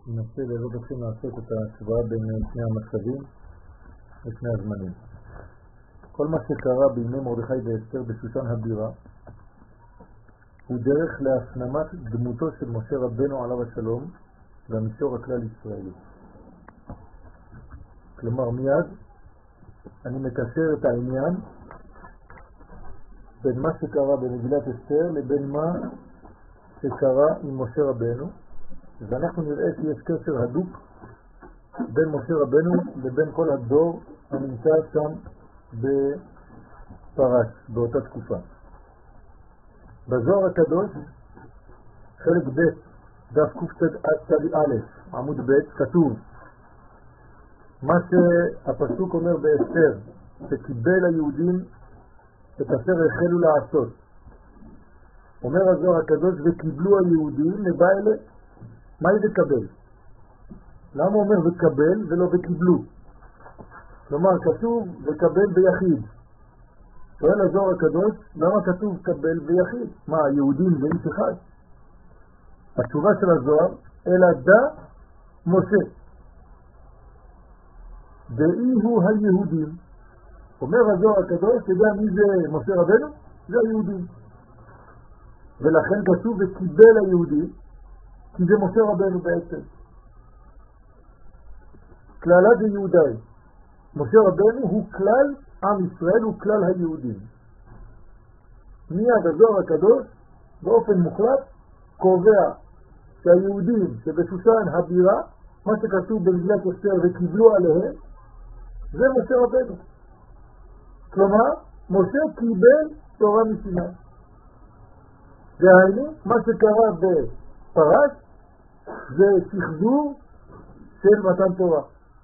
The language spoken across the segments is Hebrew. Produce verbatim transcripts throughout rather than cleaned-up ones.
ננסה לראות לכם לעשות את ההשוואה בין שני המצבים ושני הזמנים. כל מה שקרה בימי מרדכי ואסתר בשושן הבירה הוא דרך להפנמת דמותו של משה רבנו עליו השלום והמישור הכלל ישראלי. כלומר מיד אני מקשר את העניין בין מה שקרה במגילת אסתר לבין מה שקרה עם משה רבנו, ואנחנו נראה שיש קשר הדוק בין משה רבנו לבין כל הדור הנמצא שם בפרש באותה תקופה. בזוהר הקדוש חלק ב' דף קצ"א עמוד ב' כתוב מה שהפסוק אומר באסתר, שקיבל היהודים את אשר החלו לעשות. אומר הזוהר הקדוש וקיבלו היהודים לבעלה. מה היא וקבל? למה אומר וקבל ולא וקיבלו? כלומר כתוב וקבל ביחיד. שואל הזוהר הקדוש למה כתוב קבל ביחיד? מה, היהודים זה איש אחד? התשובה של הזוהר אלא דא משה דאי הוא היהודים. אומר הזוהר הקדוש שדע מי זה משה רבנו? זה היהודים, ולכן כתוב וקיבל היהודים כי זה משה רבנו בעצם. כללה ביהודי, משה רבנו הוא כלל עם ישראל, הוא כלל היהודים. מיד הזוהר הקדוש באופן מוחלט קובע שהיהודים שבשושן הבירה, מה שכתוב במגילת אסתר וקיבלו עליהם, זה משה רבנו. כלומר משה קיבל תורה מסיני. והיינו מה שקרה בפרש זה שחזור של מתן תורה.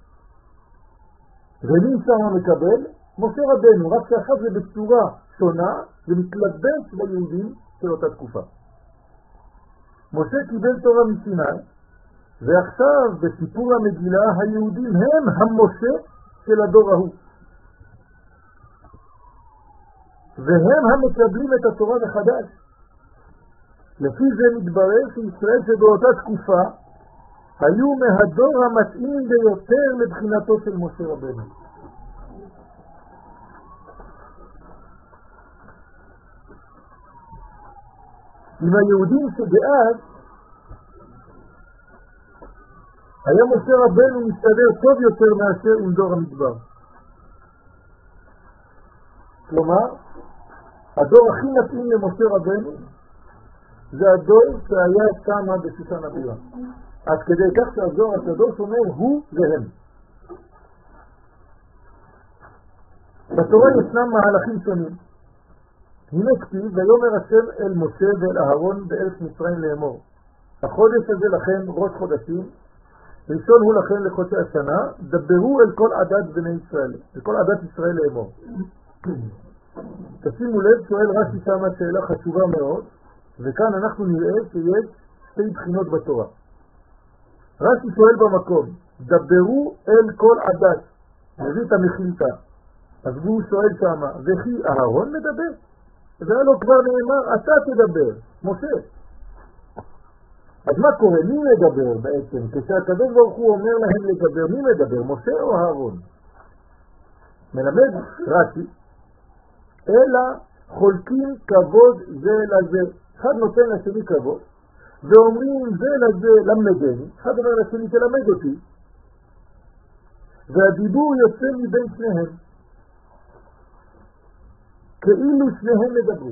ומי שם מקבל? משה רבנו, רק שאחר זה בצורה שונה ומתלבש ביהודים של אותה תקופה. משה קיבל תורה מסיני, ועכשיו בסיפור המגילה היהודים הם המשה של הדור ההוא, והם המקבלים את התורה מחדש. לפי זה מתברר שישראל שבאותה תקופה היו מהדור המתאים ביותר לבחינתו של משה רבנו. עם היהודים שבאז היה משה רבנו מסתדר טוב יותר מאשר עם דור המדבר. כלומר הדור הכי מתאים למשה רבנו זה הדור שהיה שמה בשושן הבירה. עד כדי כך שהזוהר הקדוש אומר הוא והם. בתורה ישנם מהלכים שונים. הנה כתיב ויאמר השם אל משה ואל אהרון בארץ מצרים לאמור, החודש הזה לכם ראש חודשים, ראשון הוא לכם לחודשי השנה, דברו אל כל עדת בני ישראל, אל כל עדת ישראל לאמור. תשימו לב, שואל רש"י שמה שאלה חשובה מאוד, וכאן אנחנו נראה שיש שתי בחינות בתורה. רש"י שואל במקום, דברו אל כל עדת, מביא את המחילתא. אז הוא שואל שמה, וכי אהרון מדבר? זה היה לו כבר נאמר, אתה תדבר, משה. אז מה קורה? מי מדבר בעצם? כשהקדוש ברוך הוא אומר להם לדבר, מי מדבר? משה או אהרון? מלמד רש"י, אלא חולקים כבוד זה לזה. אחד נותן לשני כבוד, ואומרים זה לזה למדני, אחד אומר לשני תלמד אותי, והדיבור יוצא מבין שניהם, כאילו שניהם מדברים.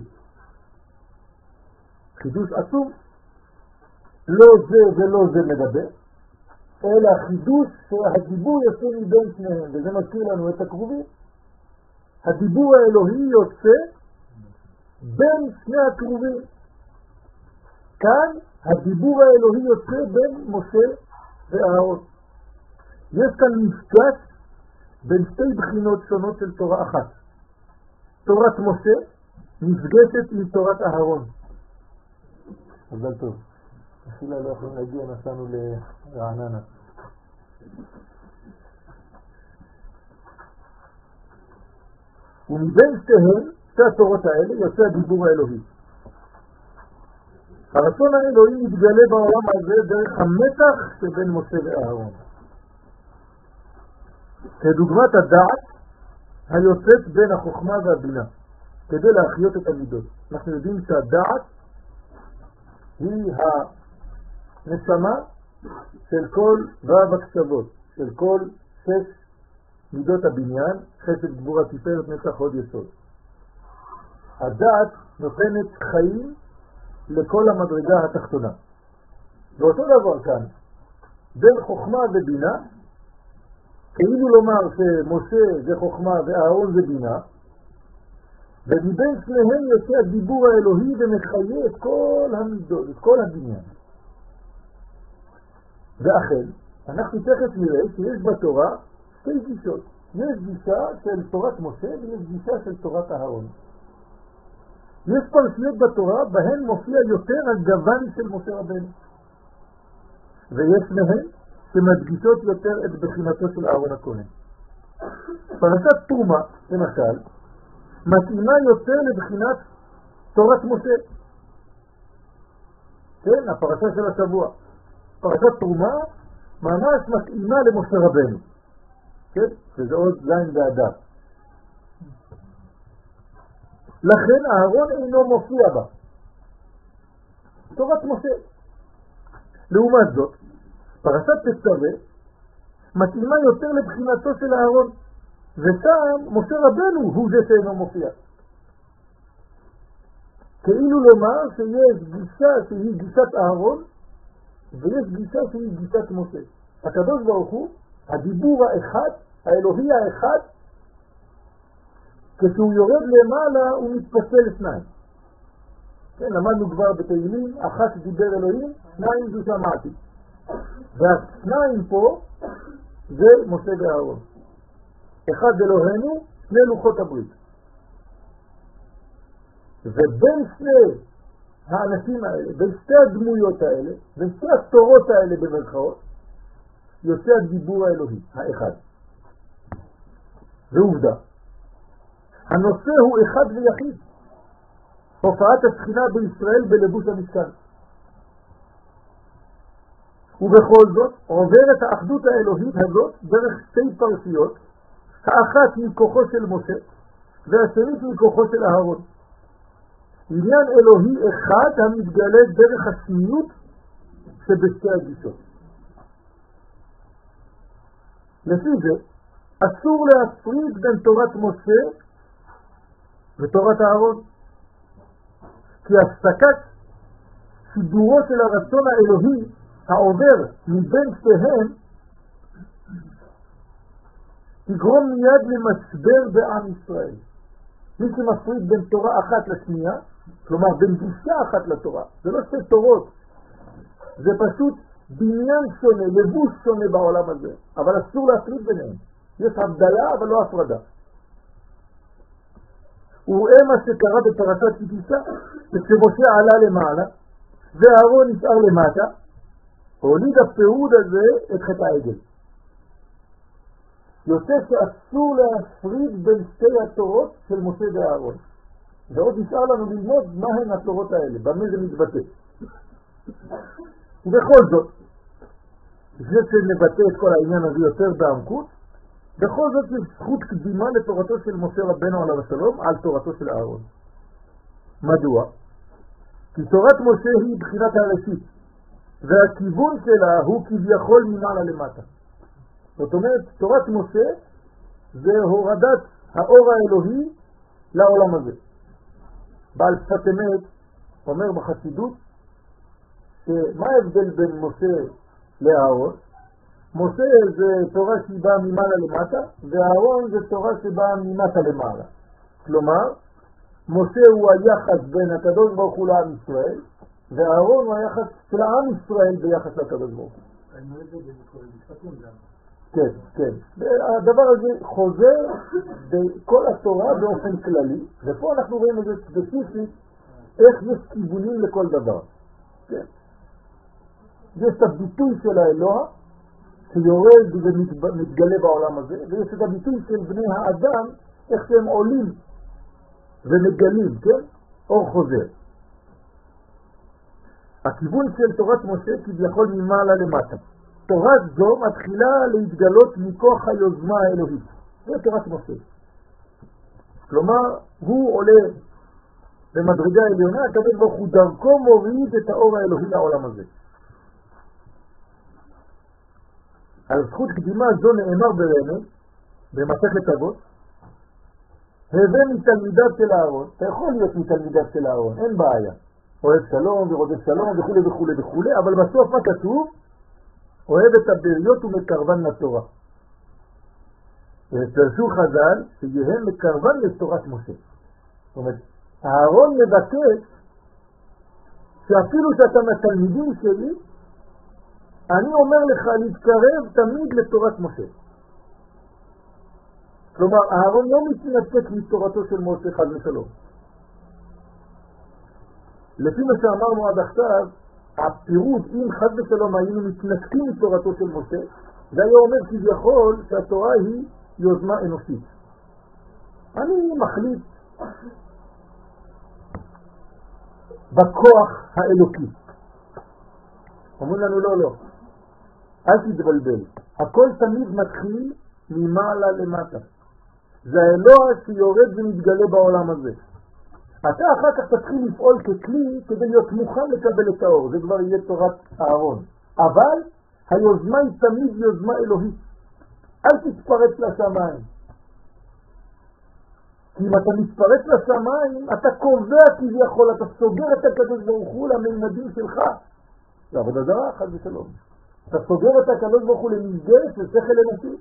חידוש עצום, לא זה ולא זה מדבר, אלא חידוש שהדיבור יוצא מבין שניהם, וזה מזכיר לנו את הקרובים. הדיבור האלוהי יוצא בין שני הקרובים. כאן הדיבור האלוהי יוצא בין משה ואהרון. יש כאן מפגש בין שתי בחינות שונות של תורה אחת. תורת משה נפגשת עם תורת אהרון. אבל טוב, תחילה לא יכולים להגיע, נסענו לרעננה. ומבין שתיהן, שתי התורות האלה, יוצא הדיבור האלוהי. הרצון האלוהי מתגלה בעולם הזה דרך המתח שבין משה ואהרון. כדוגמת הדעת היוצאת בין החוכמה והבינה, כדי להחיות את המידות. אנחנו יודעים שהדעת היא הנשמה של כל רב הקצוות, של כל שש מידות הבניין, חסד גבורה תפארת נצח הוד יסוד. הדעת נותנת חיים לכל המדרגה התחתונה. ואותו דבר כאן, בין חוכמה ובינה, כאילו לומר שמשה זה חוכמה ואהרון זה בינה, ומבין שניהם יוצא הדיבור האלוהי ומחיה את כל המידות, את כל הבניין. ואכן, אנחנו תכף נראה שיש בתורה שתי גישות. יש גישה של תורת משה ויש גישה של תורת אהרון. יש פרשיות בתורה בהן מופיע יותר הגוון של משה רבנו. ויש מהן שמדגישות יותר את בחינתו של אהרון הכהן. פרשת תרומה, למשל, מתאימה יותר לבחינת תורת משה. כן, הפרשה של השבוע. פרשת תרומה ממש מתאימה למשה רבנו. כן, שזה עוד זין באדר. לכן אהרון אינו מופיע בה. תורת משה. לעומת זאת, פרשת תצווה מתאימה יותר לבחינתו של אהרון, ושם משה רבנו הוא זה שאינו מופיע. כאילו לומר שיש גישה שהיא גישת אהרון, ויש גישה שהיא גישת משה. הקדוש ברוך הוא, הדיבור האחד, האלוהי האחד, כשהוא יורד למעלה הוא מתפצל לשניים. כן, למדנו כבר בתהילים, אחת דיבר אלוהים, שניים זו שמעתי. והשניים פה זה משה ואהרון. אחד אלוהינו, שני לוחות הברית. ובין שני האנשים האלה, בין שתי הדמויות האלה, בין שתי התורות האלה במרכאות, יוצא הדיבור האלוהי, האחד. ועובדה. הנושא הוא אחד ויחיד. הופעת השכינה בישראל בלבוש המשכן. ובכל זאת עוברת האחדות האלוהית הזאת דרך שתי פרשיות, האחת מכוחו של משה והשנית מכוחו של אהרון. עניין אלוהי אחד המתגלה דרך השניות שבשתי הגישות. לפי זה אסור להפריד בין תורת משה ותורת אהרון, כי הפסקת סידורו של הרצון האלוהי העובר מבין שתיהם תגרום מיד למשבר בעם ישראל. מי שמפריד בין תורה אחת לשנייה, כלומר בין גישה אחת לתורה, זה לא שתי תורות, זה פשוט בניין שונה, לבוש שונה בעולם הזה, אבל אסור להפריד ביניהם. יש הבדלה אבל לא הפרדה. וראה מה שקרה בפרשת כי תישא, כשמשה עלה למעלה ואהרון נשאר למטה, הוליד הפירוד הזה את חטא העגל. יוצא שאסור להפריד בין שתי התורות של משה ואהרון. ועוד נשאר לנו ללמוד מה הן התורות האלה, במה זה מתבטא. ובכל זאת, זה שנבטא את כל העניין הזה יותר בעמקות, בכל זאת יש זכות קדימה לתורתו של משה רבנו עליו השלום על תורתו של אהרון. מדוע? כי תורת משה היא בחינת הראשית, והכיוון שלה הוא כביכול ממעלה למטה. זאת אומרת, תורת משה זה הורדת האור האלוהי לעולם הזה. בעל שפת אמת אומר בחסידות שמה ההבדל בין משה לאהרון? משה זה תורה שהיא באה ממעלה למטה, ואהרון זה תורה שבאה ממטה למעלה. כלומר, משה הוא היחס בין הקדוש ברוך הוא לעם ישראל, ואהרון הוא היחס של העם ישראל ביחס לקדוש ברוך הוא. כן, כן. הדבר הזה חוזר בכל התורה באופן כללי, ופה אנחנו רואים את זה ספציפית, איך יש כיוונים לכל דבר. כן. יש את הביטוי של האלוה, שיורד ומתגלה בעולם הזה, ויש את הביטוי של בני האדם, איך שהם עולים ומגלים, כן? אור חוזר. הכיוון של תורת משה כביכול ממעלה למטה. תורה זו מתחילה להתגלות מכוח היוזמה האלוהית. זה תורת משה. כלומר, הוא עולה במדרגה העליונה, הקדוש ברוך הוא דרכו מוריד את האור האלוהי לעולם הזה. על זכות קדימה זו נאמר ברמז, במסכת אבות, הווה מתלמידיו של אהרון. אתה יכול להיות מתלמידיו של אהרון, אין בעיה. אוהב שלום ורודף שלום וכו' וכו' וכו', אבל בסוף מה כתוב? אוהב את הבריות ומקרבן לתורה. ופרשו חז"ל שיהם מקרבן לתורת משה. זאת אומרת, אהרון מבקש שאפילו שאתה מהתלמידים שלי, אני אומר לך להתקרב תמיד לתורת משה. כלומר, אהרון לא מתנתק מתורתו של משה חד ושלום. לפי מה שאמרנו עד עכשיו, הפירוט, אם חד ושלום היינו מתנתקים מתורתו של משה, זה היה אומר כביכול שהתורה היא יוזמה אנושית. אני מחליט בכוח האלוקי. אומרים לנו לא, לא. אל תתבלבל. הכל תמיד מתחיל ממעלה למטה. זה האלוה שיורד ומתגלה בעולם הזה. אתה אחר כך תתחיל לפעול ככלי כדי להיות מוכן לקבל את האור. זה כבר יהיה תורת אהרון. אבל היוזמה היא תמיד יוזמה אלוהית. אל תתפרץ לשמיים. כי אם אתה מתפרץ לשמיים, אתה קובע כביכול, אתה סוגר את הקדוש ברוך הוא לממדים שלך. זה עבודה זרה, חד ושלום. אתה סוגר את הקדוש ברוך הוא למסגרת של שכל אנושי.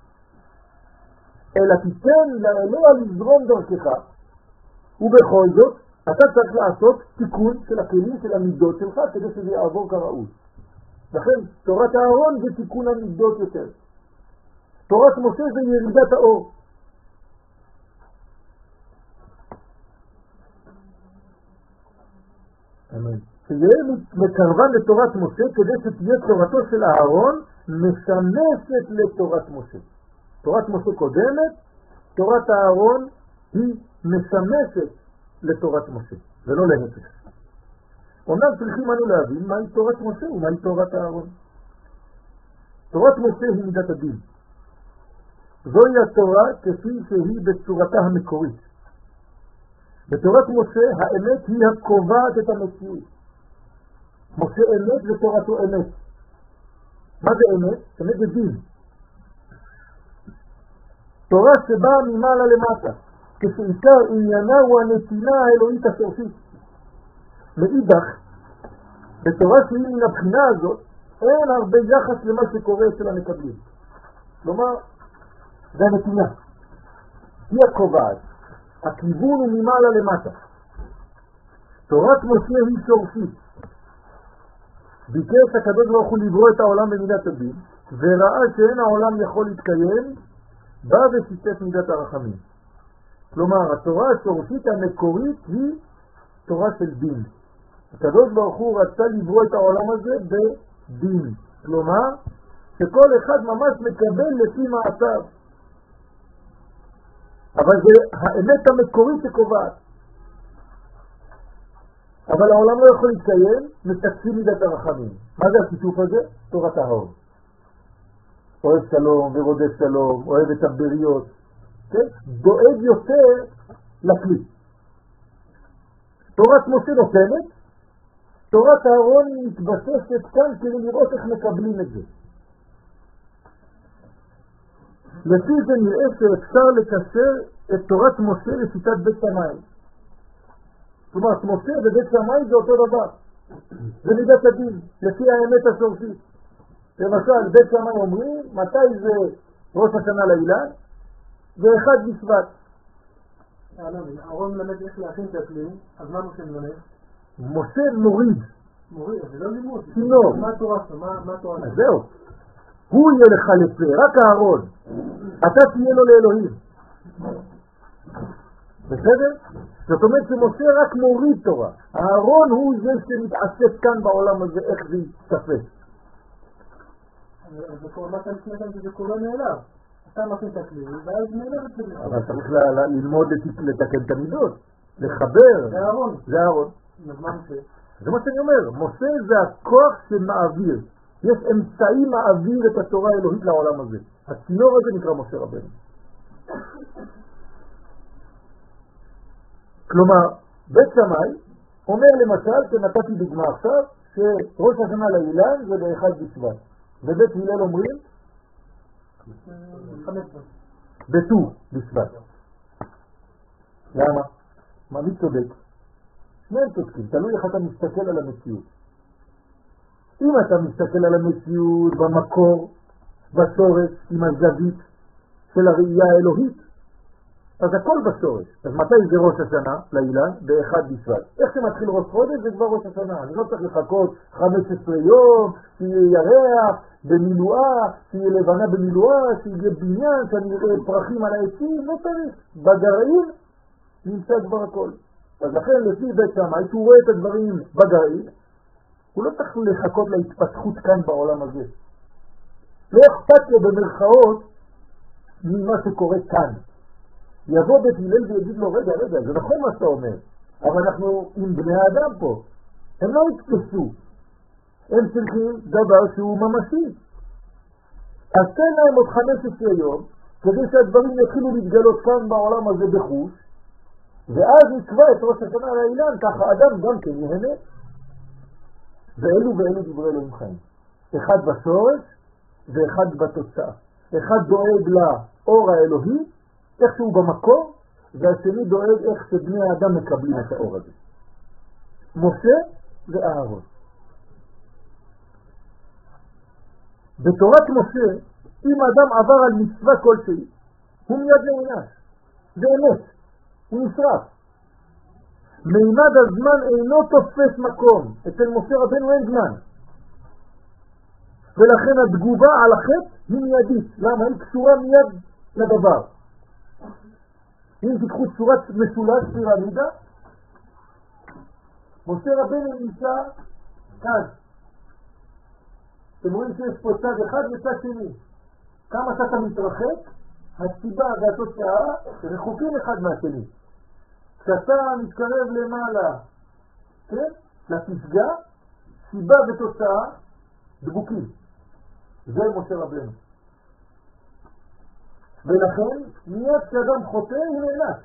אלא תיתן לאלוה לזרום דרכך. ובכל זאת, אתה צריך לעשות תיקון של הכלים של המידות שלך, כדי שזה יעבור כראוי. לכן, תורת הארון זה תיקון המידות יותר. תורת משה זה ירידת האור. אמן. שיהיה מקרבן לתורת משה, כדי שתהיה תורתו של הארון משמשת לתורת משה. תורת משה קודמת, תורת הארון היא משמשת לתורת משה, ולא להפך. אומנם צריכים אנו להבין מהי תורת משה ומהי תורת הארון. תורת משה היא מידת הדין. זוהי התורה כפי שהיא בצורתה המקורית. בתורת משה האמת היא הקובעת את המציאות. משה אמת ותורתו אמת. מה זה אמת? אמת זה דין. תורה שבאה ממעלה למטה, כשעיקר עניינה הוא הנתינה האלוהית השורשית. מאידך, בתורה שהיא מן הבחינה הזאת, אין הרבה יחס למה שקורה אצל המקבלים. כלומר, זה הנתינה. היא הקובעת. הכיוון הוא ממעלה למטה. תורת משה היא שורשית. ביקש הקדוש ברוך הוא לברוא את העולם במידת הדין, וראה שאין העולם יכול להתקיים, בא ושיתף מידת הרחמים. כלומר, התורה השורשית המקורית היא תורה של דין. הקדוש ברוך הוא רצה לברוא את העולם הזה בדין. כלומר, שכל אחד ממש מקבל לפי מעשיו. אבל זה האמת המקורית שקובעת. אבל העולם לא יכול להתקיים, מתקפים מידת הרחמים. מה זה השיתוף הזה? תורת האור. אוהב שלום ורודף שלום, אוהב את הבריות, כן? דואג יותר לכלי. תורת משה נותנת, תורת הארון מתבססת כאן כדי לראות איך מקבלים את זה. לפי זה נראה שאפשר לקשר את תורת משה לשיטת בית שמאי. כלומר, משה ובית שמאי זה אותו דבר. זה מידת הדין, לפי האמת השורשית. למשל, בית שמאי אומרים, מתי זה ראש השנה לאילן? ואחד בשבט. אהרון מלמד איך להכין את הכלים, אז מה משה מלמד? משה מוריד. מוריד, זה לא לימוד. צינור. מה התורה שלו? מה התורה שלו? אז זהו. הוא יהיה לך לפה, רק אהרון. אתה תהיה לו לאלוהים. בסדר? זאת אומרת שמשה רק מוריד תורה. אהרון הוא זה שמתעסק כאן בעולם הזה, איך זה יתפס. זה קורה, מה אתה לפני כאן שזה קורה מאליו. אתה מכין את הכלי, ואז מאליו את זה. אבל צריך ללמוד לתקן את המידות, לחבר. זה אהרון. זה אהרון. אז מה משה? זה מה שאני אומר, משה זה הכוח שמעביר. יש אמצעי מעביר את התורה האלוהית לעולם הזה. הצינור הזה נקרא משה רבנו. כלומר, בית שמאי אומר למשל, שנתתי דוגמה עכשיו, שראש השנה לאילן זה באחד בשבט. ובית הלל אומרים בט"ו בשבט. למה? מה מי צודק? שניהם צודקים, תלוי איך אתה מסתכל על המציאות. אם אתה מסתכל על המציאות במקור, בשורש, עם הזווית של הראייה האלוהית, אז הכל בשורש. אז מתי זה ראש השנה לאילן? באחד בשבט. איך שמתחיל ראש חודש זה כבר ראש השנה. אני לא צריך לחכות חמש עשרה יום, שיהיה ירח במילואה, שיהיה לבנה במילואה, שיהיה בניין, שאני אראה פרחים על העצים, לא צריך. בגרעין נמצא כבר הכל. אז לכן לפי בית שמאי, שהוא רואה את הדברים בגרעין, הוא לא צריך לחכות להתפתחות כאן בעולם הזה. לא אכפת לו במרכאות ממה שקורה כאן. יבוא בית הלל ויגיד לו, רגע, רגע, זה נכון מה שאתה אומר, אבל אנחנו עם בני האדם פה. הם לא יתפסו. הם צריכים דבר שהוא ממשי. אז תן להם עוד חמישה עשר יום, כדי שהדברים יתחילו להתגלות כאן בעולם הזה בחוש, ואז נקבע את ראש השנה על האילן, ככה אדם גם כן יהנה. ואלו ואלו דברי אלוהים חיים. אחד בשורש ואחד בתוצאה. אחד דואג לאור האלוהי, איך שהוא במקור, והשני דואג איך שבני האדם מקבלים את האור הזה. משה ואהרון. בתורת משה, אם האדם עבר על מצווה כלשהי, הוא מיד נענש. זה אמת. הוא נשרף. מימד הזמן אינו תופס מקום. אצל משה רבנו אין זמן. ולכן התגובה על החטא היא מיידית. למה? היא קשורה מיד לדבר. אם תיקחו צורת משולש פירמידה, משה רבנו נמצא כאן. אתם רואים שיש פה צד אחד וצד שני. כמה שאתה מתרחק, הסיבה והתוצאה רחוקים אחד מהשני. כשאתה מתקרב למעלה, כן? לפסגה, סיבה ותוצאה דבוקים. זה משה רבנו. ולכן, מיד כשאדם חוטא הוא נענש.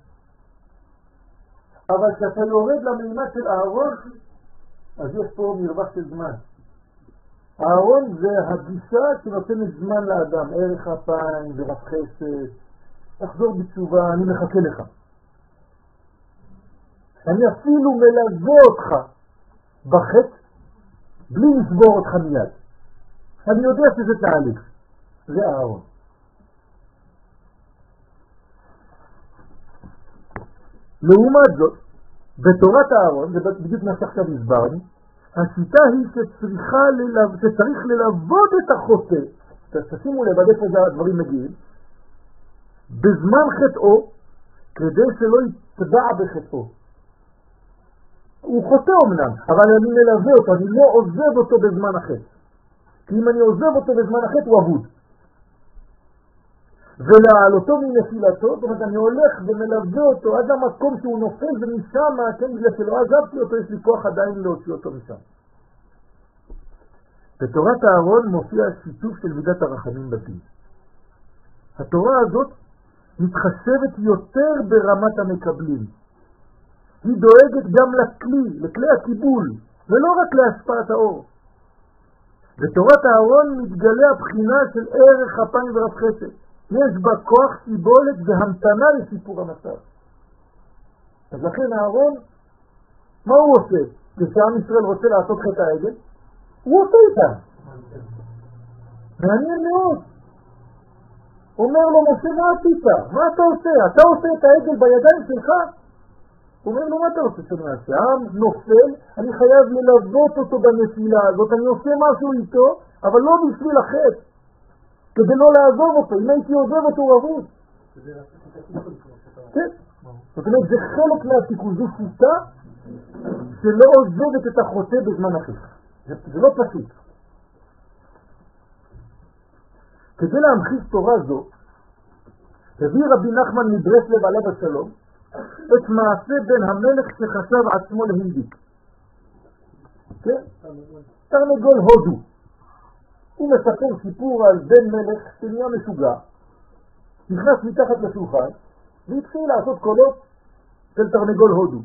אבל כשאתה יורד למימד של אהרון, אז יש פה מרווח של זמן. אהרון זה הגישה שנותנת זמן לאדם, ערך אפיים ורב חסד, תחזור בתשובה, אני מחכה לך. אני אפילו מלווה אותך בחטא, בלי לסבור אותך מיד. אני יודע שזה תהליך. זה אהרון. לעומת זאת, בתורת אהרון, זה בדיוק מה שעכשיו הסברנו, השיטה היא שצריכה ללו... שצריך ללוות את החוטא, תשימו לב עד איפה הדברים מגיעים, בזמן חטאו, כדי שלא יתבע בחטאו. הוא חוטא אמנם, אבל אני מלווה אותו, אני לא עוזב אותו בזמן החטא. כי אם אני עוזב אותו בזמן החטא הוא אבוד. ולעלותו מנפילתו, זאת אומרת אני הולך ומלווה אותו עד המקום שהוא נופל ומשם, כן, בגלל שלא עזבתי אותו, יש לי כוח עדיין להוציא אותו משם. בתורת אהרון מופיע שיתוף של מידת הרחמים בדין. התורה הזאת מתחשבת יותר ברמת המקבלים. היא דואגת גם לכלי, לכלי הקיבול, ולא רק להשפעת האור. בתורת אהרון מתגלה הבחינה של ערך אפיים ורב חסד. יש בה כוח סיבולת והמתנה לסיפור המצב. אז לכן אהרון, מה הוא עושה? כשעם ישראל רוצה לעשות חטא העגל, הוא עושה איתה. מעניין מאוד. אומר לו משה, מה עשית? מה אתה עושה? אתה עושה את העגל בידיים שלך? הוא אומר לו, מה אתה עושה שאני עושה? העם נופל, אני חייב ללוות אותו בנפילה הזאת, אני עושה משהו איתו, אבל לא בשביל החטא. כדי לא לעזוב אותו, אם הייתי עוזב אותו הוא אבוד. כן. זאת אומרת, זה חלק מהתיקון, זו שיטה שלא עוזבת את החוטא בזמן החטא. זה לא פשוט. כדי להמחיש תורה זו, הביא רבי נחמן מברסלב עליו השלום, את מעשה בן המלך שחשב עצמו להינדיק. תרנגול הודו. הוא מספר סיפור על בן מלך שנהיה משוגע, נכנס מתחת לשולחן והתחיל לעשות קולות של תרנגול הודו.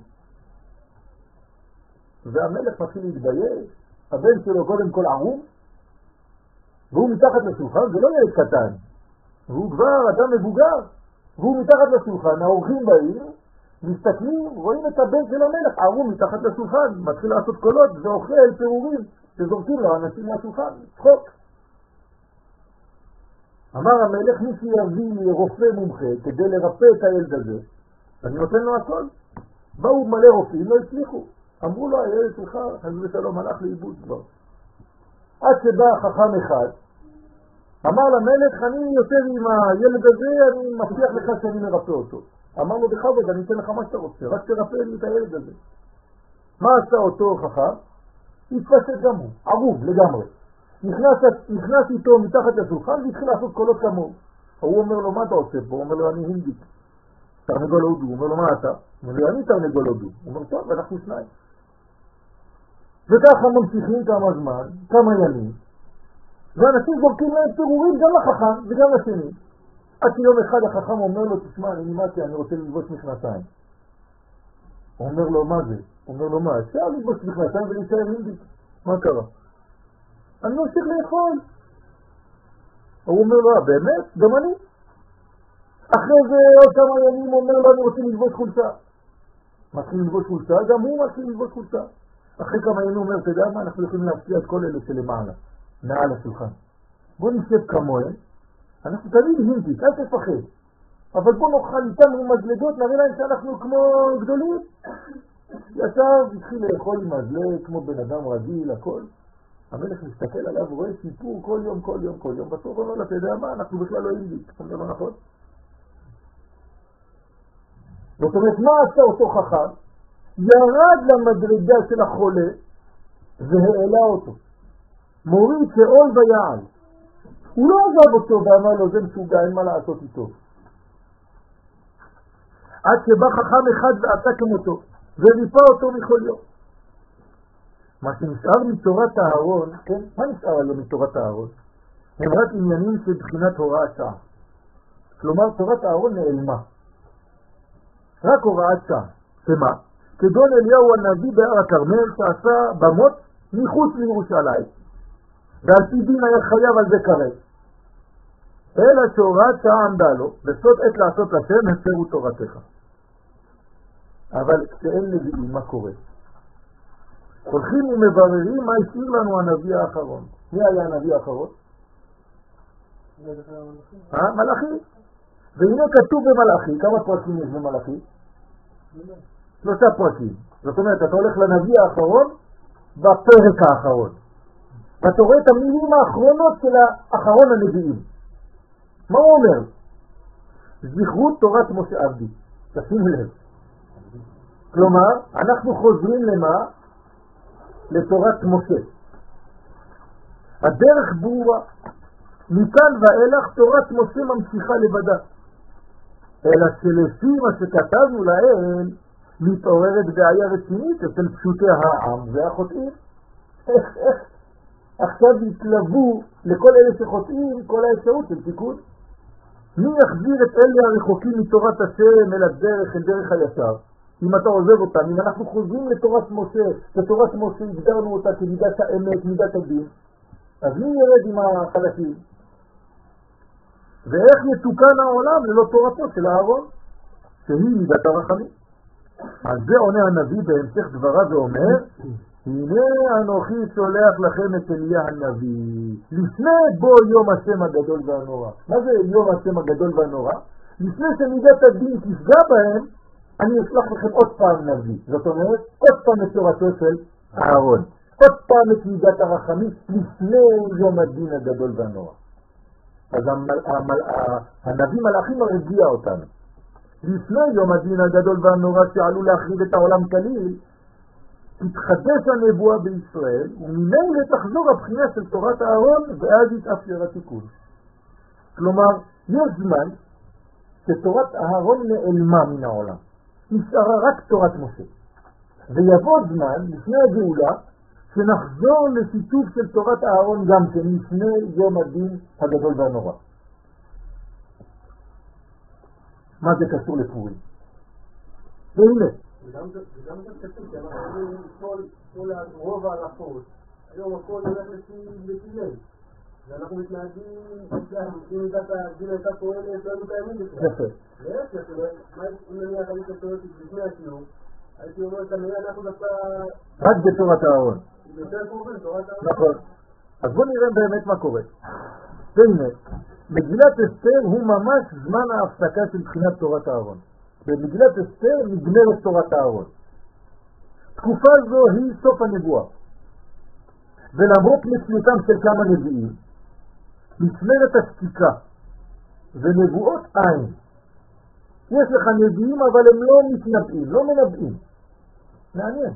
והמלך מתחיל להתבייש, הבן שלו קודם כל ערום, והוא מתחת לשולחן, זה לא ילד קטן, והוא כבר אדם מבוגר, והוא מתחת לשולחן, האורחים באים, מסתכלים, רואים את הבן של המלך, ערום מתחת לשולחן, מתחיל לעשות קולות ואוכל פירורים, שזורקים לו אנשים מהשולחן, צחוק. אמר המלך, מי שיביא רופא מומחה כדי לרפא את הילד הזה, אני נותן לו הכל. באו מלא רופאים, לא הצליחו. אמרו לו, הילד שלך, חס ושלום, הלך לאיבוד כבר. עד שבא חכם אחד, אמר למלך, אני יותר עם הילד הזה, אני מבטיח לך שאני מרפא אותו. אמר לו, בכבוד, אני אתן לך מה שאתה רוצה, רק תרפא לי את הילד הזה. מה עשה אותו חכם? התפשט גם הוא, ערוב לגמרי. נכנס, נכנס איתו מתחת לשולחן והתחיל לעשות קולות כמוהו. הוא אומר לו, מה אתה עושה פה? הוא אומר לו, אני הינדיק. תרנגול הודו. הוא אומר לו, מה אתה? הוא אומר לו, אני תרנגול הודו. הוא אומר, טוב, אנחנו שניים. וככה ממשיכים כמה זמן, כמה ימים, ואנשים זורקים להם פירורים גם לחכם וגם לשני. עד שיום אחד החכם אומר לו, תשמע, אני נימדתי, אני רוצה ללבוש מכנסיים. הוא אומר לו, מה זה? הוא אומר לו, מה? אפשר ללבוש מכנסיים ולהישאר הינדיק. מה קרה? אני לא צריך לאכול. הוא אומר לו, באמת? גם אני? אחרי זה עוד כמה ימים אומר לו, אני רוצה ללבוש חולצה. מתחיל ללבוש חולצה, גם הוא מתחיל ללבוש חולצה. אחרי כמה ימים אומר, אתה יודע מה? אנחנו יכולים להפתיע את כל אלה שלמעלה, מעל השולחן. בוא נשב כמוהם, אנחנו תמיד הינדיק, אל תפחד. אבל בוא נאכל איתם מזלגות, נראה להם שאנחנו כמו גדולים. ישר התחיל לאכול עם מזלג, כמו בן אדם רגיל, הכל. המלך מסתכל עליו ורואה סיפור כל יום, כל יום, כל יום. בסוף הוא אומר לו, אתה יודע מה? אנחנו בכלל לא הינדיק. אתה אומר לו, נכון? זאת אומרת, מה עשה אותו חכם? ירד למדרגה של החולה והעלה אותו. מוריד שעול ויעל. הוא לא עזב אותו ואמר לו, זה משוגע, אין מה לעשות איתו. עד שבא חכם אחד ועשה כמותו, וריפא אותו מכל יום. מה שנשאר מתורת הארון, כן? מה נשאר עליו מתורת הארון? הם רק עניינים של בחינת הוראת שעה. כלומר, תורת הארון נעלמה. רק הוראת שעה. שמה? כגון אליהו הנביא בהר הכרמל שעשה במות מחוץ לירושלים. ועל פי דין היה חייב על זה כרת. אלא שהוראת שעה עמדה לו, בסוד עת לעשות לשם הפרו תורתך. אבל כשאין נביאים, מה קורה? הולכים ומבררים מה השאיר לנו הנביא האחרון. מי היה הנביא האחרון? אה? מלאכי. והנה כתוב במלאכי, כמה פרקים יש במלאכי? שלושה פרקים. זאת אומרת, אתה הולך לנביא האחרון בפרק האחרון. ואתה רואה את המילים האחרונות של האחרון הנביאים. מה הוא אומר? זכרות תורת משה עבדי. תשימו לב. כלומר, אנחנו חוזרים למה? לתורת משה. הדרך ברורה. מכאן ואילך תורת משה ממשיכה לבדה. אלא שלפי מה שכתבנו להם, מתעוררת בעיה רצינית אצל פשוטי העם והחוטאים. איך, איך? עכשיו יתלוו לכל אלה שחוטאים כל האפשרות של תיקון. מי יחזיר את אלה הרחוקים מתורת השם אל הדרך, אל דרך הישר? אם אתה עוזב אותם, אם אנחנו חוזרים לתורת משה, לתורת משה הגדרנו אותה כמידת האמת, מידת הדין, אז מי ירד עם החלקים? ואיך יתוקן העולם ללא תורתו של הארון, שהיא מידת הרחמים? על זה עונה הנביא בהמשך דבריו ואומר, הנה אנוכי שולח לכם את אליה הנביא, לפני בו יום השם הגדול והנורא. מה זה יום השם הגדול והנורא? לפני שמידת הדין תפגע בהם, אני אשלח לכם עוד פעם נביא. זאת אומרת, עוד פעם את תורתו של הארון. עוד פעם את מידת הרחמים, לפני יום הדין הגדול והנורא. אז המל... המל... הנביא מלאכים הרגיע אותנו. לפני יום הדין הגדול והנורא שעלו להחריב את העולם כליל, תתחדש הנבואה בישראל, וממילא תחזור הבחינה של תורת הארון, ואז יתאפשר התיקון. כלומר, יש זמן שתורת הארון נעלמה מן העולם. נשארה רק תורת משה. ויבוא זמן, לפני הגאולה, שנחזור לשיתוף של תורת אהרון גם כן לפני יום הדין הגדול והנורא. מה זה קשור לפורים? והנה. וגם זה קשור, כי אנחנו אומרים כל הרוב ההלכות, היום הכל הולך לפי ליל. ואנחנו מתנהגים, אם מידת הדין הייתה פועלת, לא היינו קיימים בכלל. יפה. להפך, אם נניח היית שואלת לפני השיעור, הייתי אומר כנראה אנחנו דווקא... רק בתורת אהרון. יותר קרובים, תורת אהרון. נכון. אז בוא נראה באמת מה קורה. והנה, מגילת אסתר הוא ממש זמן ההפסקה של בחינת תורת אהרון. במגילת אסתר נגמרת תורת אהרון. תקופה זו היא סוף הנבואה. ולמרות מציאותם של כמה נביאים, נשמרת השתיקה ונבואות אין. יש לך נביאים אבל הם לא מתנבאים, לא מנבאים. מעניין.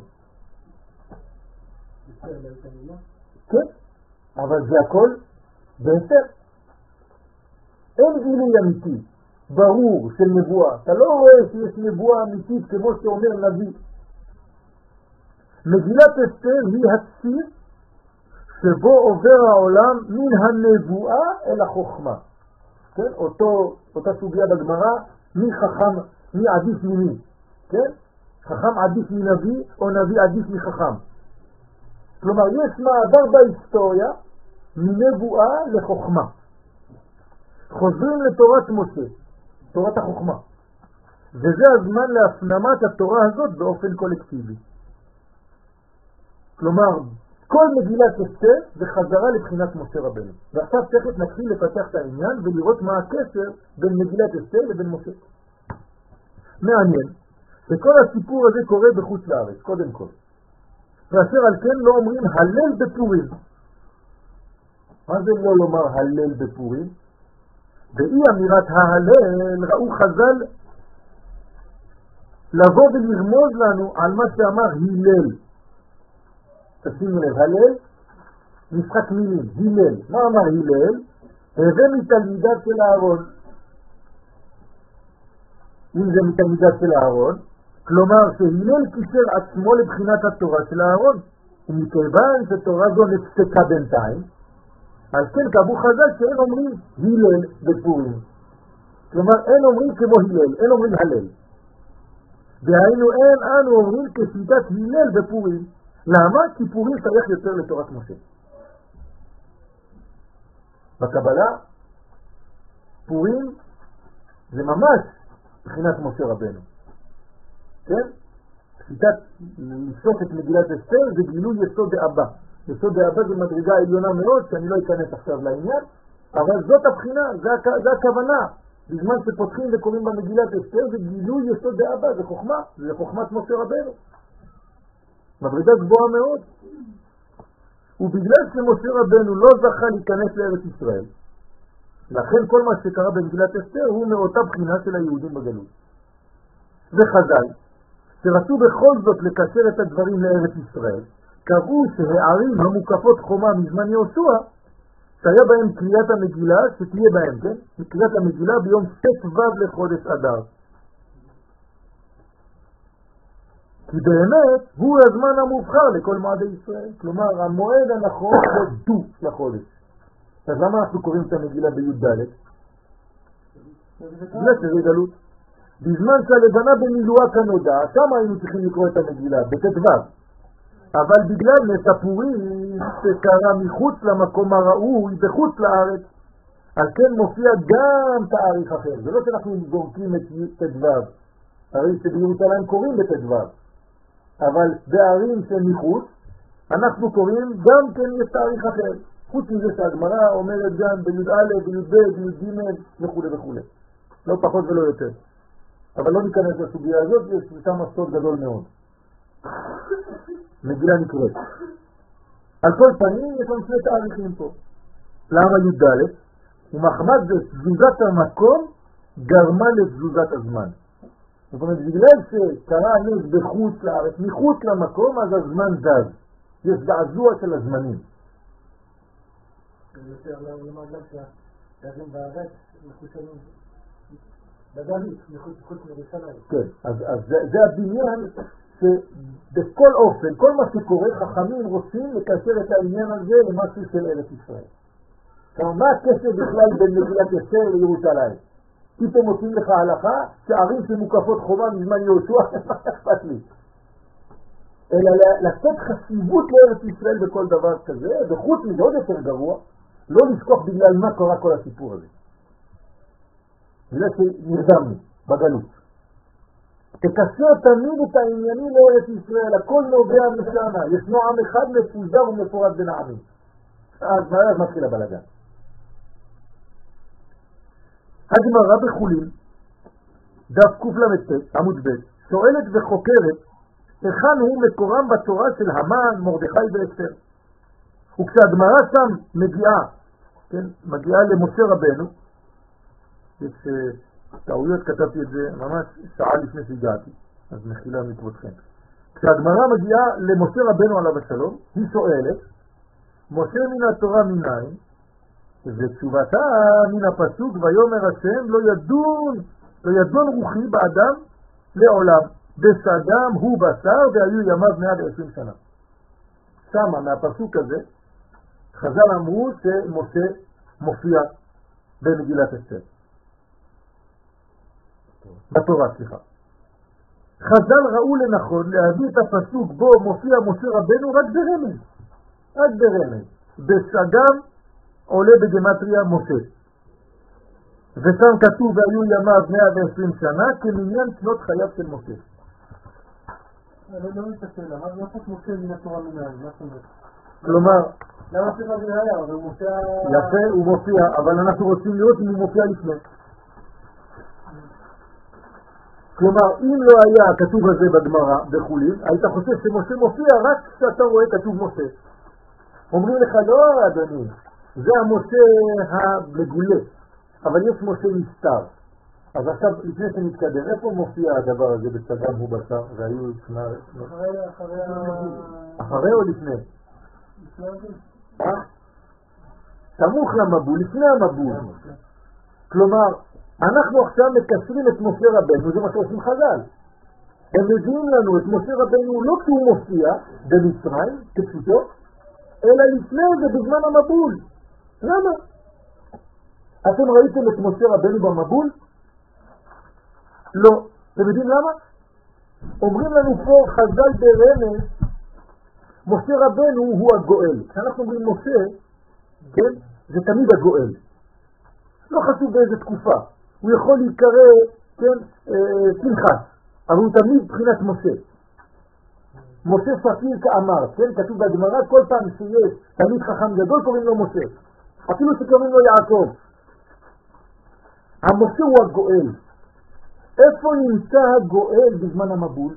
כן, אבל זה הכל בהסתר. אין גילוי אמיתי, ברור של נבואה. אתה לא רואה שיש נבואה אמיתית כמו שאומר נביא. מגילת אסתר היא הציר שבו עובר העולם מן הנבואה אל החוכמה. כן? אותו, אותה סוגיה בגמרא, מי חכם, מי עדיף ממי. כן? חכם עדיף מנביא או נביא עדיף מחכם. כלומר, יש מעבר בהיסטוריה מנבואה לחוכמה. חוזרים לתורת משה, תורת החוכמה. וזה הזמן להפנמת התורה הזאת באופן קולקטיבי. כלומר, כל מגילת אסתר זה חזרה לבחינת משה רבנו. ועכשיו תכף נתחיל לפתח את העניין ולראות מה הקשר בין מגילת אסתר לבין משה. מעניין שכל הסיפור הזה קורה בחוץ לארץ, קודם כל. ואשר על כן לא אומרים הלל בפורים. מה זה לא לומר הלל בפורים? באי אמירת ההלל ראו חז"ל לבוא ולרמוז לנו על מה שאמר הלל. תשימו לב, הלל, משחק מילים, הלל. מה אמר הלל? הווה מתלמידת של אהרון. אם זה מתלמידת של אהרון, כלומר שהלל קישר עצמו לבחינת התורה של אהרון. ומכיוון שתורה זו נפסקה בינתיים, אז כן קבעו חז"ל שאין אומרים הלל בפורים. כלומר אין אומרים כמו הלל, אין אומרים הלל. והיינו אין אנו אומרים כשיטת הלל בפורים. למה? כי פורים שייך יותר לתורת משה. בקבלה, פורים זה ממש בחינת משה רבנו. כן? שיטת לסוף את מגילת אסתר זה גילוי יסוד דאבא. יסוד דאבא זה מדרגה עליונה מאוד, שאני לא אכנס עכשיו לעניין, אבל זאת הבחינה, זה, זה הכוונה. בזמן שפותחים וקוראים במגילת אסתר זה גילוי יסוד דאבא, זה חוכמה, זה חוכמת משה רבנו. מדרגה גבוהה מאוד. ובגלל שמשה רבנו לא זכה להיכנס לארץ ישראל, לכן כל מה שקרה במגילת אסתר הוא מאותה בחינה של היהודים בגלות. וחז"ל, שרצו בכל זאת לקשר את הדברים לארץ ישראל, קבעו שהערים המוקפות חומה מזמן יהושע, שהיה בהם קריאת המגילה, שתהיה בהם, כן? קריאת המגילה ביום ט"ו לחודש אדר. כי באמת הוא הזמן המובחר לכל מועדי ישראל. כלומר, המועד הנכון זה דו לחודש. אז למה אנחנו קוראים את המגילה בי"ד? בגלל שזה גלות. בזמן שהלבנה במילואה כנודע, שם היינו צריכים לקרוא את המגילה, בט"ו. אבל בגלל נס הפורים שקרה מחוץ למקום הראוי בחוץ לארץ, על כן מופיע גם תאריך אחר. זה לא שאנחנו זורקים את ט"ו, הרי שבירושלים קוראים בט"ו. אבל בערים שמחוץ אנחנו קוראים גם כן יש תאריך אחר. חוץ מזה שהגמרא אומרת גם בי"א, בי"ב, בי"ג וכו' וכו'. לא פחות ולא יותר. אבל לא ניכנס לסוגיה הזאת, יש שם סוד גדול מאוד. מגילה נקראת. על כל פנים יש לנו שני תאריכים פה. למה י"ד? ומחמד זה תזוזת המקום גרמה לתזוזת הזמן. זאת אומרת, בגלל שקרה נס בחוץ לארץ, מחוץ למקום, אז הזמן זז. יש זעזוע של הזמנים. זה יותר למעגל שהזמן בארץ מחוצנים בגלית, מחוץ מרושלים. כן, אז זה הבניין שבכל אופן, כל מה שקורה, חכמים רוצים לקשר את העניין הזה למשהו של ארץ ישראל. כלומר, מה הקשר בכלל בין מגילת אסתר לירושלים? פתאום מוצאים לך הלכה שערים שמוקפות חומה מזמן יהושע, מה אכפת לי? אלא לתת חשיבות לארץ ישראל בכל דבר כזה, וחוץ מזה עוד יותר גרוע, לא לשכוח בגלל מה קורה כל הסיפור הזה. בגלל שנרדמנו בגלות. תקשר תמיד את העניינים לארץ ישראל, הכל נובע משמה, ישנו עם אחד מפוזר ומפורד בין העמים. אז אז מתחיל הבלגן. הגמרא בחולין, דף קל"ט, עמוד ב', שואלת וחוקרת היכן הוא מקורם בתורה של המן, מרדכי ואסתר. וכשהגמרא שם מגיעה, כן, מגיעה למשה רבנו, יש טעויות, כתבתי את זה ממש שעה לפני שהגעתי, אז מחילה מכבודכם. כשהגמרא מגיעה למשה רבנו עליו השלום, היא שואלת, משה מן התורה מניין, ותשובתה מן הפסוק, ויאמר השם לא ידון, לא ידון רוחי באדם לעולם, בסדם הוא בשר והיו ימיו מאה ועשרים שנה. שמה מהפסוק הזה חז"ל אמרו שמשה מופיע במגילת אסתר. בתורה, סליחה. חז"ל ראו לנכון להביא את הפסוק בו מופיע משה רבנו רק ברמז. רק ברמז. בסדם עולה בגמטריה משה. ושם כתוב והיו ימיו מאה ועשרים שנה כמניין שנות חייו של משה. אני לא מתעסק לה, מה זה לעשות משה מן התורה מניין? מה זאת אומרת? כלומר, למה צריך להביא ראיה? אבל מופיע... יפה, הוא מופיע, אבל אנחנו רוצים לראות אם הוא מופיע לפני. כלומר, אם לא היה כתוב הזה בגמרא, בחולין, היית חושב שמשה מופיע רק כשאתה רואה כתוב משה. אומרים לך, לא אדוני, זה המשה המגולה, אבל יש משה מסתר. אז עכשיו, לפני שנתקדם, איפה מופיע הדבר הזה בסדם הוא בשר? והיו לפני... אחרי או לפני? סמוך למבול, לפני המבול. כלומר, אנחנו עכשיו מקשרים את משה רבנו, זה מה שעושים חז"ל. הם מביאים לנו את משה רבנו לא כי הוא מופיע במצרים, כפשוטו, אלא לפני זה בזמן המבול. למה? אתם ראיתם את משה רבנו במבול? לא. אתם יודעים למה? אומרים לנו פה חז"ל ברמז, משה רבנו הוא הגואל. כשאנחנו אומרים משה, כן, זה תמיד הגואל. לא חשוב באיזה תקופה. הוא יכול להיקרא, כן, אה, פנחס, אבל הוא תמיד מבחינת משה. משה ספיר כאמר, כן, כתוב בגמרא, כל פעם שיש תמיד חכם גדול קוראים לו משה. אפילו שקוראים לו יעקב. המשה הוא הגואל. איפה נמצא הגואל בזמן המבול?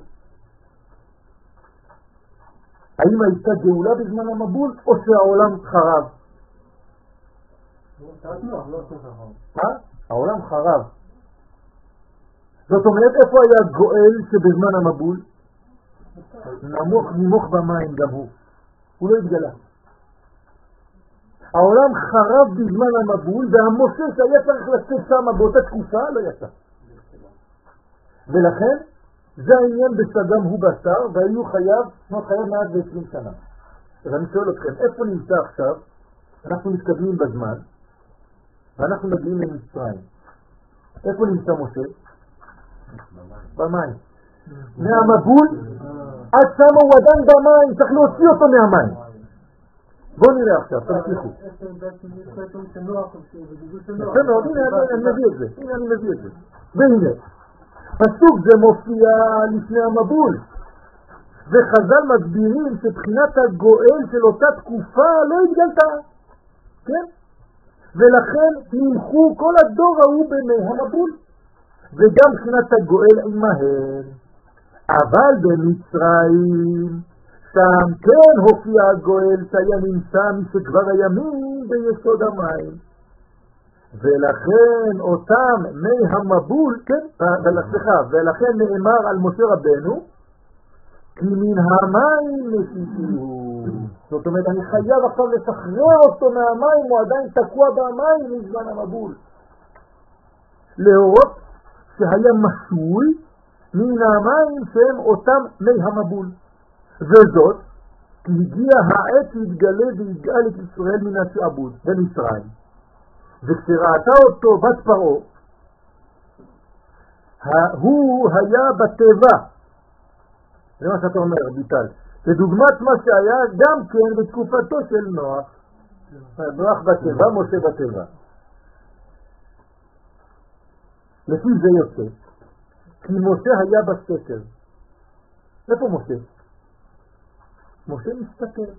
האם הייתה גאולה בזמן המבול או שהעולם חרב? מה? העולם חרב. זאת אומרת, איפה היה גואל שבזמן המבול? נמוך נמוך במים גם הוא. הוא לא התגלה. העולם חרב בזמן המבול, והמשה שהיה צריך לצאת שם באותה תקופה לא יצא. ולכן זה העניין בסדם הוא בשר, והיו חייב, שנות חייב מעט ועשרים שנה. אז אני שואל אתכם, איפה נמצא עכשיו? אנחנו מתקדמים בזמן, ואנחנו מגיעים למצרים. איפה נמצא משה? במים. מהמבול, עד שם הוא עדיין במים, צריך להוציא אותו מהמים. בואו נראה עכשיו, תמשיכו. הנה אני מביא את זה, הנה אני מביא את זה. והנה, פסוק זה מופיע לפני המבול, וחז"ל מסבירים שבחינת הגואל של אותה תקופה לא התגלתה, כן? ולכן נמחו כל הדור ההוא במי המבול, וגם בחינת הגואל עמהם. אבל במצרים, שם כן הופיע הגואל שהיה נמצא משכבר הימים ביסוד המים. ולכן אותם מי המבול, כן, ולסליחה, ולכן נאמר על משה רבנו, כי מן המים נשיתיהו. זאת אומרת, אני חייב עכשיו לשחרר אותו מהמים, הוא עדיין תקוע במים מזמן המבול. להורות שהיה משוי מן המים שהם אותם מי המבול. וזאת כי הגיע העת להתגלה ויגאל את ישראל מן השעבוד במצרים. וכשראתה אותו בת פרעה, הוא היה בטבע. זה מה שאתה אומר, ביטל. לדוגמת מה שהיה גם כן בתקופתו של נוח. נוח בטבע, משה בטבע. לפי זה יוצא, כי משה היה בסתר. איפה משה? משה מסתתר.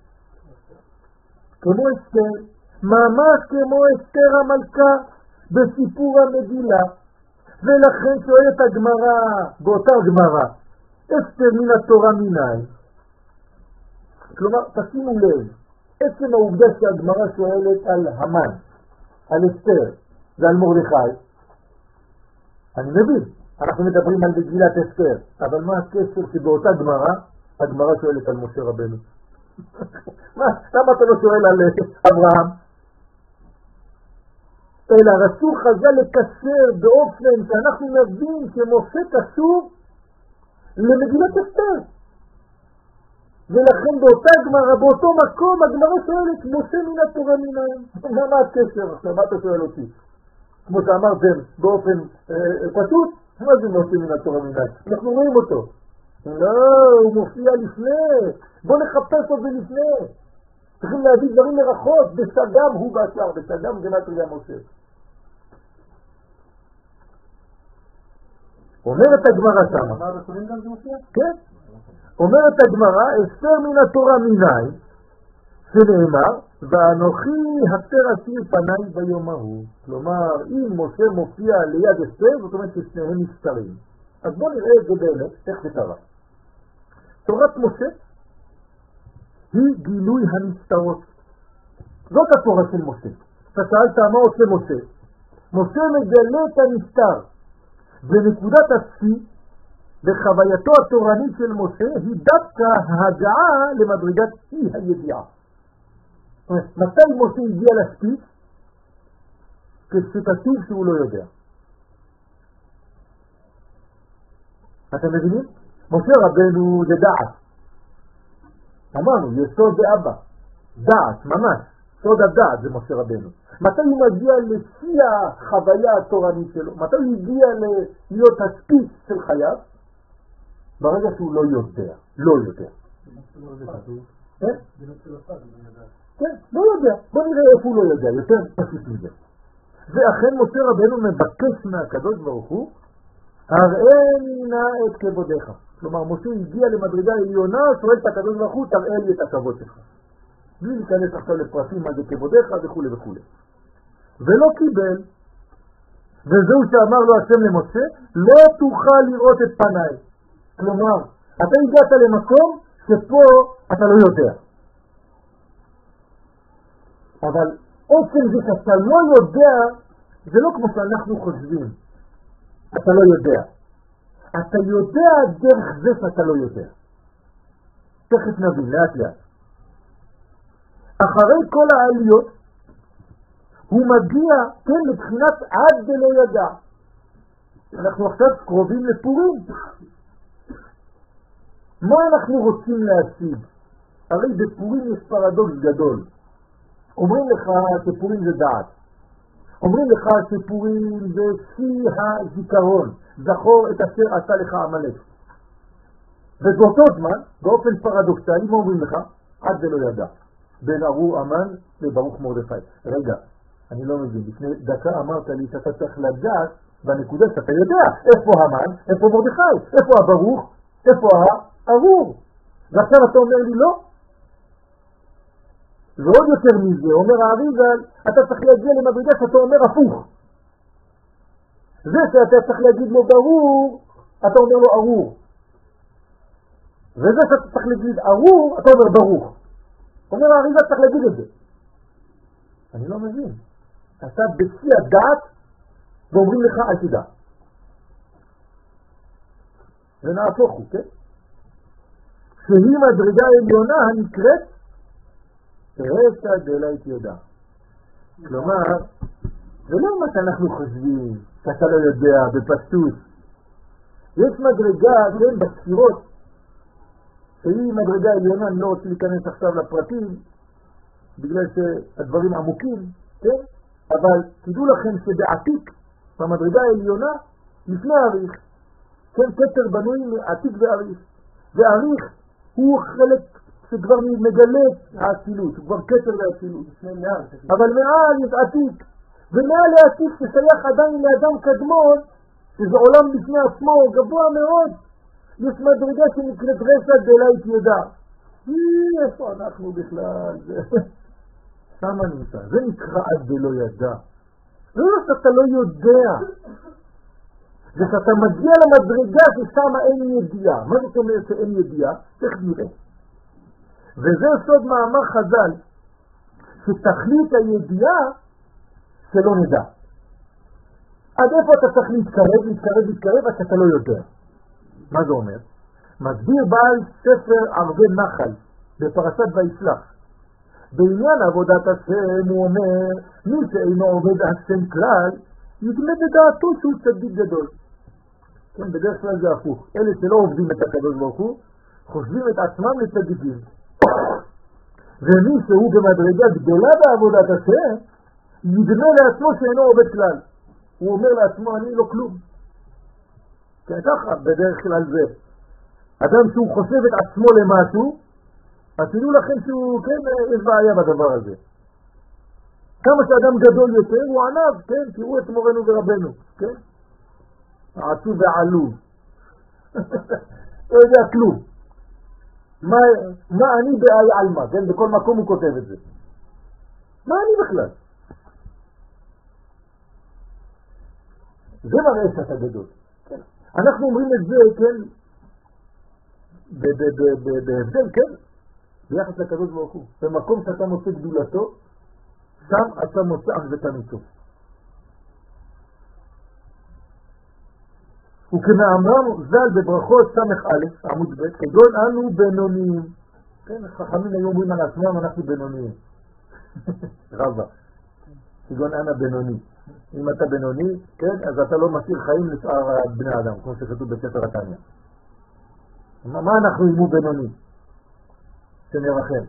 כמו אסתר, ממש כמו אסתר המלכה בסיפור המגילה. ולכן שואלת הגמרא, באותה גמרא, אסתר מן התורה מנין? כלומר, תשימו לב, עצם העובדה שהגמרא שואלת על המן, על אסתר ועל מרדכי, אני מבין, אנחנו מדברים על מגילת אסתר, אבל מה הקשר שבאותה גמרא, הגמרא שואלת על משה רבנו? מה, למה אתה לא שואל על אברהם? אלא רצו חז"ל לקשר באופן שאנחנו נבין שמשה קשור למגילת אסתר. ולכן באותה גמרא, באותו מקום, הגמרא שואלת משה מן התורה מנין. מה הקשר עכשיו? מה אתה שואל אותי? כמו שאמרתם באופן אה, פשוט, מה זה משה מן התורה מנין? אנחנו רואים אותו. לא, הוא מופיע לפני. בוא נחפש אותו לפני. צריכים להביא דברים מרחוק. בסדם הוא בשער, בסדם זה נתריה משה. אומרת הגמרא שמה. מה בסורים גם זה מופיע? כן. אומרת הגמרא, אסתר מן התורה מנין, שנאמר, ואנוכי הסתר אסיר פניי ביום ההוא. כלומר, אם משה מופיע ליד אסתר, זאת אומרת ששניהם מסתרים. אז בואו נראה את זה באמת, איך זה קרה. תורת משה היא גילוי הנסתרות. זאת התורה של משה. אתה שאלת מה עושה משה? משה מגלה את הנסתר. ונקודת השיא בחווייתו התורנית של משה היא דווקא ההגעה למדרגת אי הידיעה. מתי משה הגיע לשיא? כשכתוב שהוא לא יודע. אתם מבינים? משה רבנו זה דעת. אמרנו, יסוד באבא. דעת, ממש. סוד הדעת זה משה רבנו. מתי הוא מגיע לשיא החוויה התורנית שלו? מתי הוא הגיע להיות הספיץ של חייו? ברגע שהוא לא יודע. לא יודע. כן? כן, לא יודע. בוא נראה איפה הוא לא יודע. יותר פשוט מזה. ואכן משה רבנו מבקש מהקדוש ברוך הוא, הראיני נא את כבודך. כלומר, משה הגיע למדרגה עליונה, שואל את הקדוש ברוך הוא, תראה לי את הכבוד שלך. בלי להיכנס עכשיו לפרטים מה זה כבודך וכו' וכו'. ולא קיבל, וזהו שאמר לו השם למשה, לא תוכל לראות את פניי. כלומר, אתה הגעת למקום שפה אתה לא יודע. אבל עצם זה שאתה לא יודע, זה לא כמו שאנחנו חושבים. אתה לא יודע. אתה יודע דרך זה שאתה לא יודע. תכף נבין, לאט לאט. אחרי כל העליות, הוא מגיע, כן, מבחינת עד ולא ידע. אנחנו עכשיו קרובים לפורים. מה אנחנו רוצים להשיג? הרי בפורים יש פרדוקס גדול. אומרים לך שפורים זה דעת. אומרים לך שפורים זה שיא הזיכרון. זכור את אשר עשה לך עמלק. ובאותו זמן, באופן פרדוקסלי, מה אומרים לך? עד ולא ידע. בין ארור אמן לברוך מרדכי. רגע, אני לא מבין. לפני דקה אמרת לי שאתה צריך לדעת בנקודה שאתה יודע איפה המן, איפה מרדכי, איפה הברוך, איפה הארור. ועכשיו אתה אומר לי לא. ועוד יותר מזה, אומר האריז"ל, אתה צריך להגיע למדרגה שאתה אומר הפוך. זה שאתה צריך להגיד לו ברור, אתה אומר לו ארור. וזה שאתה צריך להגיד ארור, אתה אומר ברוך. אומר האריז"ל צריך להגיד את זה. אני לא מבין. אתה בשיא הדעת ואומרים לך אל תדע. ונהפוך הוא, כן? שהיא מדרגה עליונה הנקראת רשע דלית ידע. כלומר, זה לא מה שאנחנו חושבים, שאתה לא יודע בפשטות. יש מדרגה, כן, בספירות, שהיא מדרגה עליונה, אני לא רוצה להיכנס עכשיו לפרטים, בגלל שהדברים עמוקים, כן? אבל תדעו לכם שבעתיק, במדרגה העליונה, לפני האריך, כן, כתר בנוי מעתיק ואריך. ואריך הוא חלק שכבר מגלה האצילות, הוא כבר כתר לאצילות. אבל מעל יש עתיק, ומעל העתיק ששייך עדיין לאדם קדמון, שזה עולם בפני עצמו, גבוה מאוד. יש מדרגה שנקראת רשע דלית ידע. איפה אנחנו בכלל? שמה נמצא. זה נקרא עד דלא ידע. לא שאתה לא יודע. זה שאתה מגיע למדרגה ששמה אין ידיעה. מה זאת אומרת שאין ידיעה? איך נראה? וזה סוד מאמר חז"ל, שתכלית הידיעה שלא נדע. עד איפה אתה צריך להתקרב, להתקרב, להתקרב, עד שאתה לא יודע. מה זה אומר? מסביר בעל ספר ערבי נחל בפרשת וישלח. בעניין עבודת השם הוא אומר, מי שאינו עובד השם כלל, יגלה בדעתו שהוא צדיק גדול. כן, בדרך כלל זה הפוך. אלה שלא עובדים את הקדוש ברוך הוא, חושבים את עצמם לצדיקים. ומי שהוא במדרגה גדולה בעבודת השם, יגלה לעצמו שאינו עובד כלל. הוא אומר לעצמו, אני לא כלום. כן, ככה, בדרך כלל זה. אדם שהוא חושב את עצמו למשהו, אז תדעו לכם שהוא, כן, יש בעיה בדבר הזה. כמה שאדם גדול יותר, הוא ענב, כן, תראו את מורנו ורבנו, כן? עשו ועלו. לא יודע כלום. מה, מה אני באי אלמה, כן? בכל מקום הוא כותב את זה. מה אני בכלל? זה מראה שאתה גדול. כן. אנחנו אומרים את זה, כן, בהבדל, כן, ביחס לקדוש ברוך הוא. במקום שאתה מוצא גדולתו, שם אתה מוצא אחזקנותו. וכמאמר ז"ל בברכות סמך א' עמוד ב', כגון אנו בינוניים. כן, החכמים היו אומרים על עצמם, אנחנו בינוניים. רבה. כגון אנה בינוני. אם אתה בינוני, כן, אז אתה לא משאיר חיים לשאר בני אדם, כמו שכתוב בספר התניא. מה, מה אנחנו אם הוא בינוני? שנרחם.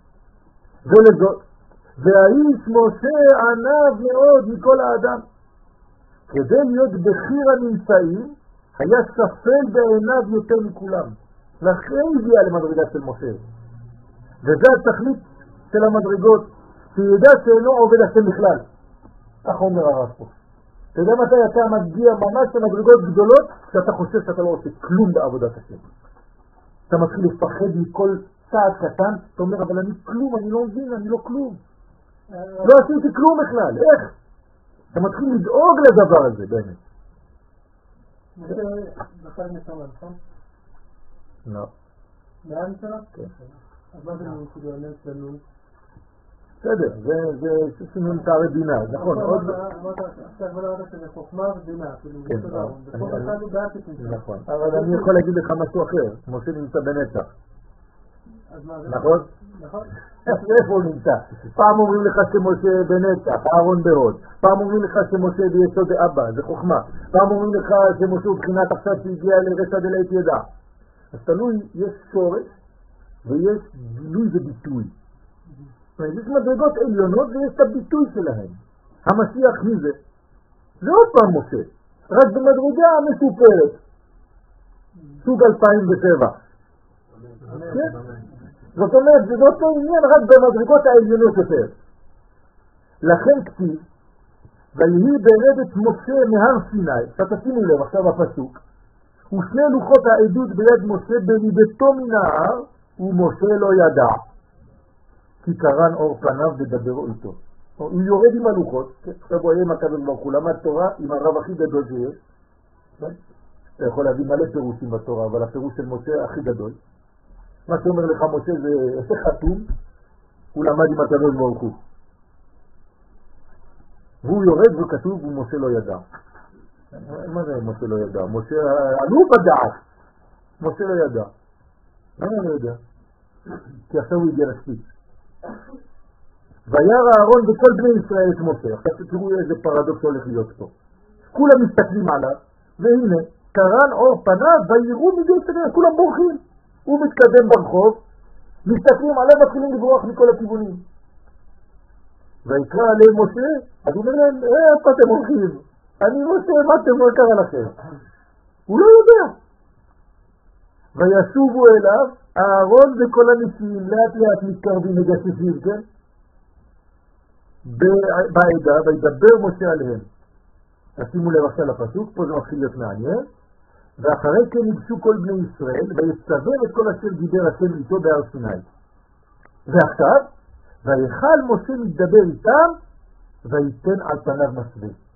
ולזאת, והאיש משה ענב מאוד מכל האדם. כדי להיות בחיר הנמצאים, היה שפל בעיניו יותר מכולם. לכן הגיע למדרגה של משה. וזה התכלית של המדרגות, שידע שאינו עובד השם בכלל. כך אומר הרב פה. אתה יודע מתי אתה מגיע ממש למדרגות גדולות, שאתה חושב שאתה לא עושה כלום בעבודת השם. אתה מתחיל לפחד מכל צעד קטן, אתה אומר, אבל אני כלום, אני לא מבין, אני לא כלום. לא עשיתי כלום בכלל, איך? אתה מתחיל לדאוג לדבר הזה, באמת. זה בכלל נשמה, נכון? לא. לאן נשמה? כן. אז מה זה כאילו הנס לנו? בסדר, זה סינון תארי בינה, נכון. אמרת עכשיו אמרת שזה חוכמה ובינה, כאילו זה דרום. בכל אחד הוא בעתיק נשמה. נכון, אבל אני יכול להגיד לך משהו אחר, משה נמצא בנצח. נכון? נכון. איפה הוא נמצא? פעם אומרים לך שמשה בנצח, אהרון בהוד. פעם אומרים לך שמשה ביסוד אבא, זה חוכמה. פעם אומרים לך שמשה הוא בחינת עכשיו שהגיע לרשע דלית ידע. אז תלוי, יש שורש ויש גילוי וביטוי. יש מדרגות עליונות ויש את הביטוי שלהם. המשיח מי זה? זה עוד פעם משה, רק במדרגה מסופרת. סוג אלפיים ושבע. כן? זאת אומרת, זה לא עניין רק במדרגות העליונות יותר. לכן כתיב, ויהי ברדת משה מהר סיני, שתשימו לב עכשיו הפסוק, ושני לוחות העדות ביד משה בליבתו מן ההר, ומשה לא ידע. כי קרן אור פניו ודברו איתו. הוא יורד עם הלוחות, עכשיו הוא היה עם הקדוש ברוך הוא, למד תורה עם הרב הכי גדול שיש. אתה יכול להביא מלא פירושים בתורה, אבל הפירוש של משה הכי גדול. מה שאומר לך משה זה חתום, הוא למד עם הקדוש ברוך הוא. והוא יורד וכתוב ומשה לא ידע. מה זה משה לא ידע? משה עלו בדעת. משה לא ידע. למה לא ידע? כי עכשיו הוא הגיע לשפיץ. וירא אהרון וכל בני ישראל את משה. עכשיו תראו איזה פרדוקס הולך להיות פה. כולם מסתכלים עליו, והנה, קרן אור פניו ויראו מגייס הגן, כולם בורחים. הוא מתקדם ברחוב, מסתכלים עליו, מתחילים לברוח מכל הכיוונים. ויקרא עליהם משה, אז הוא אומר להם, אה, איפה אתם הולכים? אני משה, מה אתם, מה קרה לכם? הוא לא יודע. וישובו אליו, אהרון וכל הנשיאים לאט לאט מתקרבים מגששים, כן? בעדה, וידבר משה עליהם. תשימו לב עכשיו לפסוק, פה זה מתחיל להיות מעניין. ואחרי כן ניגשו כל בני ישראל, ויצטווה את כל אשר דיבר השם איתו בהר סיני. ועכשיו, ויכל משה מתדבר איתם, ויתן על פניו מסווה.